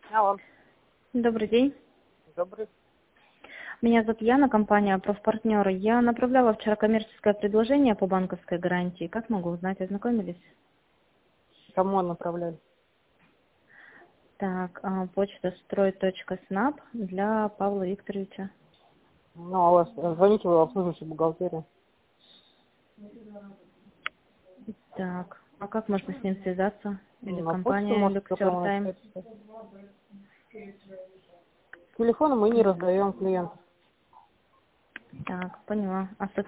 Алло, Добрый день. добрый. Меня зовут Яна, компания «Профпартнеры». Я направляла вчера коммерческое предложение по банковской гарантии. Как могу узнать, ознакомились? Кому направляли? Так, почта строй.снаб для Павла Викторовича. Ну, а у вас звоните в обслуживающую бухгалтерию. Так, а как можно с ним связаться? Или На почту компания можете Luxor прямо Time? написать. Телефоны мы не раздаем клиентам. Так, поняла. А